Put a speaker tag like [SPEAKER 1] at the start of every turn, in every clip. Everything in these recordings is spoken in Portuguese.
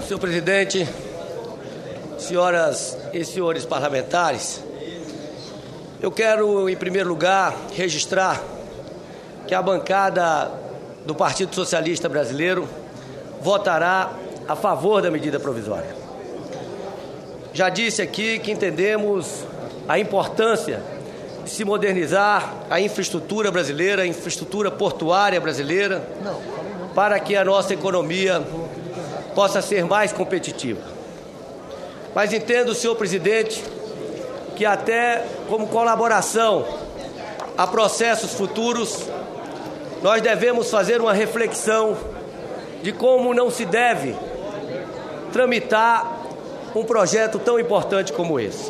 [SPEAKER 1] Senhor presidente, senhoras e senhores parlamentares, eu quero, em primeiro lugar, registrar que a bancada do Partido Socialista Brasileiro votará a favor da medida provisória. Já disse aqui que entendemos a importância de se modernizar a infraestrutura brasileira, a infraestrutura portuária brasileira, para que a nossa economia possa ser mais competitiva. Mas entendo, senhor presidente, que até como colaboração a processos futuros, nós devemos fazer uma reflexão de como não se deve tramitar um projeto tão importante como esse.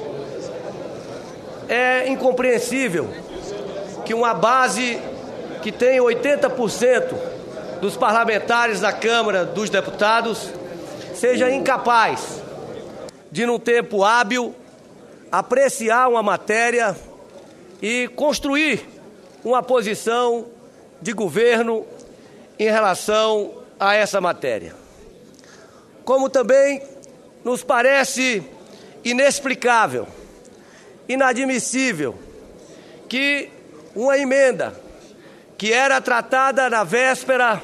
[SPEAKER 1] É incompreensível que uma base que tem 80% dos parlamentares da Câmara dos Deputados seja incapaz de, num tempo hábil, apreciar uma matéria e construir uma posição de governo em relação a essa matéria. Como também nos parece inexplicável, inadmissível, que uma emenda que era tratada na véspera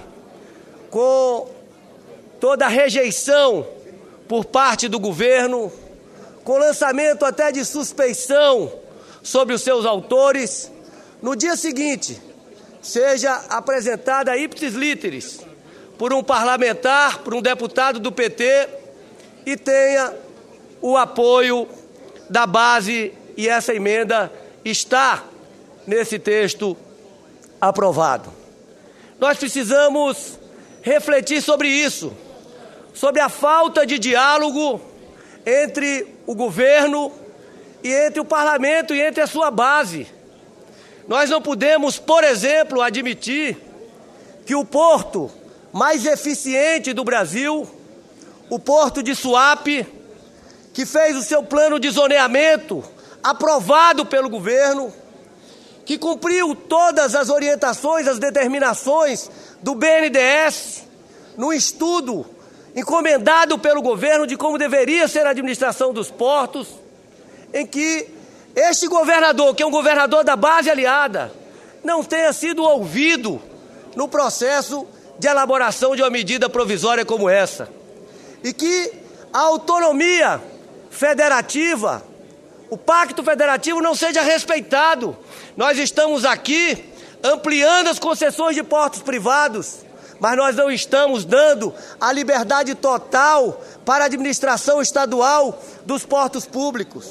[SPEAKER 1] com toda a rejeição por parte do governo, com lançamento até de suspeição sobre os seus autores, no dia seguinte seja apresentada ipsis literis por um parlamentar, por um deputado do PT e tenha o apoio da base, e essa emenda está nesse texto aprovado. Nós precisamos refletir sobre isso, sobre a falta de diálogo entre o governo e entre o parlamento e entre a sua base. Nós não podemos, por exemplo, admitir que o porto mais eficiente do Brasil, o porto de Suape, que fez o seu plano de zoneamento aprovado pelo governo, que cumpriu todas as orientações, as determinações do BNDES, no estudo encomendado pelo governo de como deveria ser a administração dos portos, em que este governador, que é um governador da base aliada, não tenha sido ouvido no processo de elaboração de uma medida provisória como essa, e que a autonomia federativa, o pacto federativo não seja respeitado. Nós estamos aqui ampliando as concessões de portos privados, mas nós não estamos dando a liberdade total para a administração estadual dos portos públicos.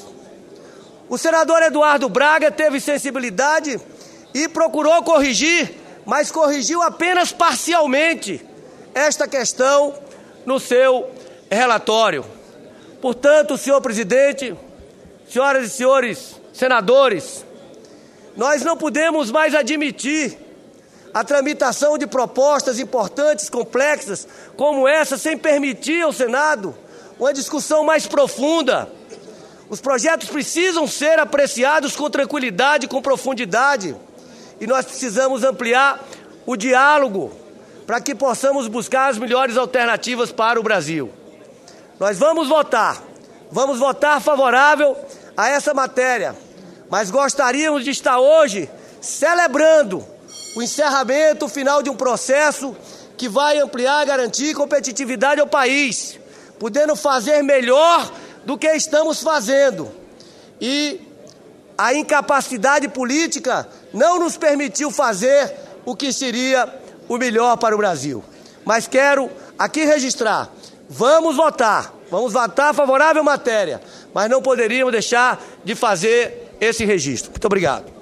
[SPEAKER 1] O senador Eduardo Braga teve sensibilidade e procurou corrigir, mas corrigiu apenas parcialmente esta questão no seu relatório. Portanto, senhor presidente, senhoras e senhores senadores, nós não podemos mais admitir a tramitação de propostas importantes, complexas, como essa, sem permitir ao Senado uma discussão mais profunda. Os projetos precisam ser apreciados com tranquilidade, com profundidade, e nós precisamos ampliar o diálogo para que possamos buscar as melhores alternativas para o Brasil. Nós vamos votar favorável a essa matéria, mas gostaríamos de estar hoje celebrando o encerramento final de um processo que vai ampliar, garantir competitividade ao país, podendo fazer melhor do que estamos fazendo. E a incapacidade política não nos permitiu fazer o que seria o melhor para o Brasil. Mas quero aqui registrar, vamos votar favorável à matéria, mas não poderíamos deixar de fazer esse registro. Muito obrigado.